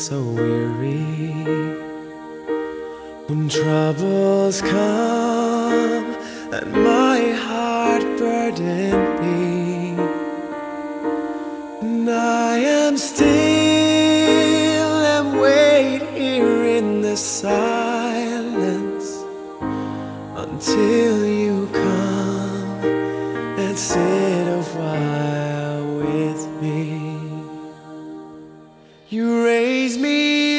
so weary. When troubles come and my heart burden be, and I am still and wait here in the silence until you come and sit a while with me. You raise me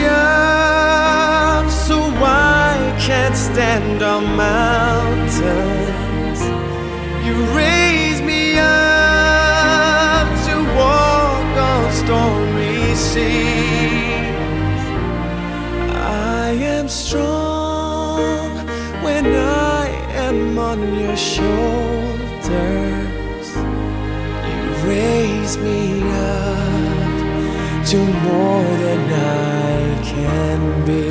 up so I can't stand on mountains. You raise me up to walk on stormy seas. I am strong when I am on your shoulders. You raise me up to more than I can be.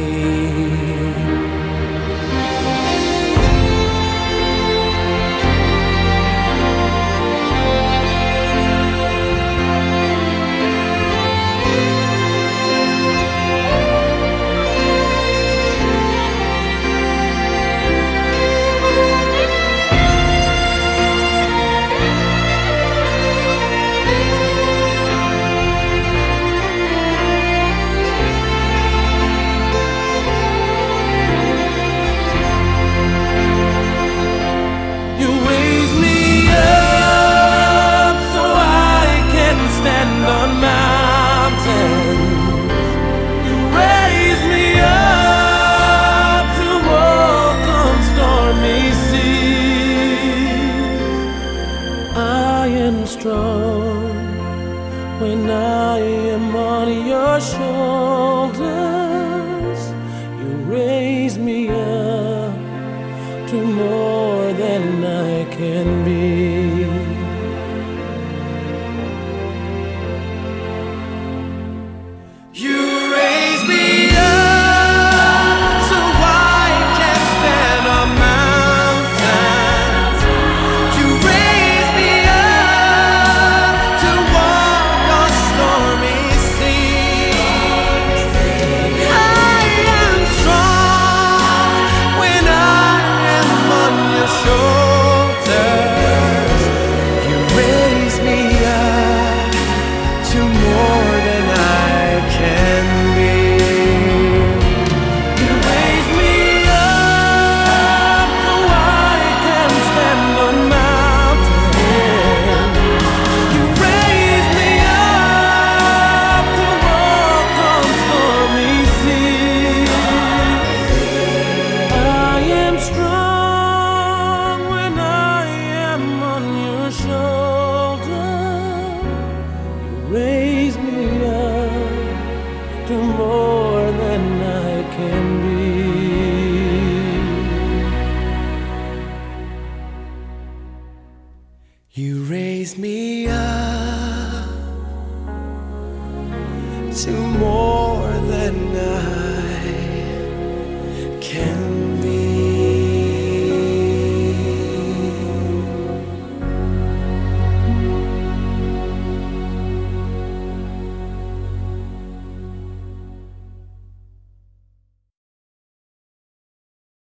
Strong when I am on your shoulders. You raise me up to more than I can be.